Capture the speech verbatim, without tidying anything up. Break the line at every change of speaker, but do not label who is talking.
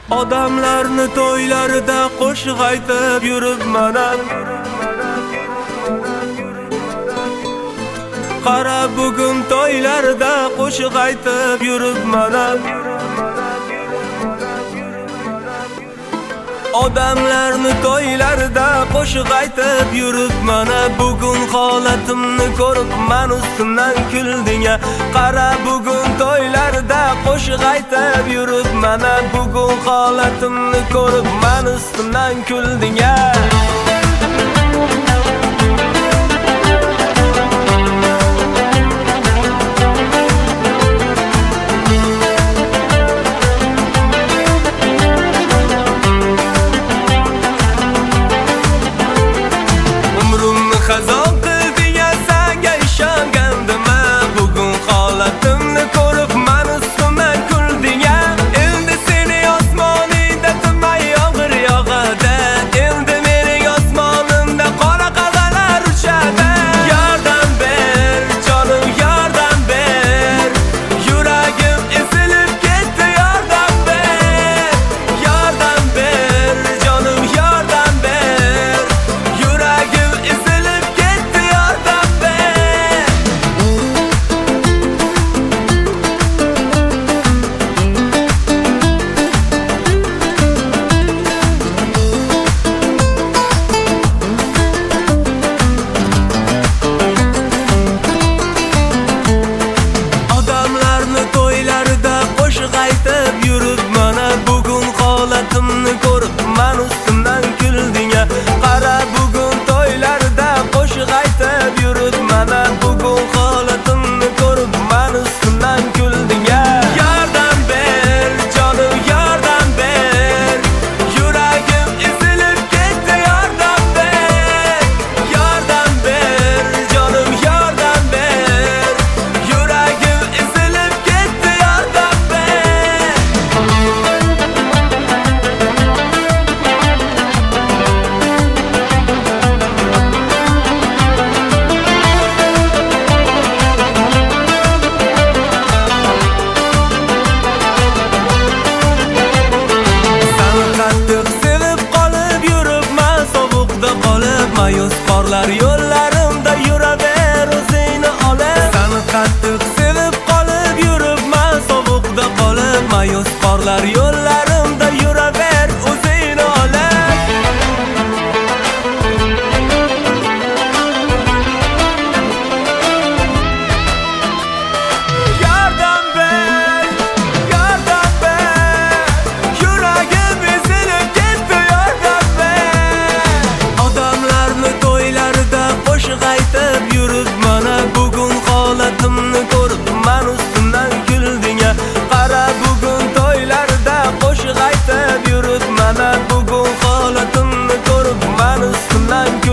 Odamlarni to'ylarida qo'shiq aytib yuribman. Qara bugun to'ylarda qo'shiq aytib yuribman. Odamlarni to'ylarida qo'shiq aytib yuribman. Bugun holatimni ko'rib men ustimdan kulding. Qara bugun to'ylarda qo'shiq aytib yuribman. Bugun holatimni ko'rib men ustimdan kulding. Xazon qilding, senga ishongandim. Bugun holatimni ko'rib men ustimdan kulding. Endi seni osmoningda tunmay yomg'ir yog'adi. Endi mening osmonimda qora qadalar uchadi. Yordam ber, jonim yordam ber. Yuragim ezilib ketdi, yordam ber. Yordam ber, jonim yordam ber. Yuragim ezilib aytib yuribman. Bugun holatimni ko'rib men ustimdan kulding. Qara bugun to'ylarda qo'shiq aytib yuribman. Bugun holatimni ko'rib men ustimdan kulding. Yordam ber, jonim yordam ber. Yuragim ezilib ketdi, yordam ber. Yordam ber, jonim yordam ber. Yuragim ezilib ketdi, yordam mayus qorlar yo'llarimda yuraver o'zingni olib. Seni qattiq sevib qolib yuribman sovuqda qolib. Mayus qorlar yo'llarimda yuraver o'zingni olib. Yordam ber, yordam ber. Yuragim ezilib ketdi, yordam ber. Odamlarni to'ylarida qo'shiq aytib yuribman. Bugun holatimni ko'rib men ustimdan kulding. Qara bugun to'ylarda qo'shiq aytib yuribman. Bugun holatimni ko'rib men ustimdan